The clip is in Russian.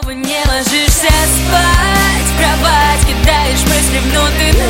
снова не ложишься спать. В кровать кидаешь мысли в ноты.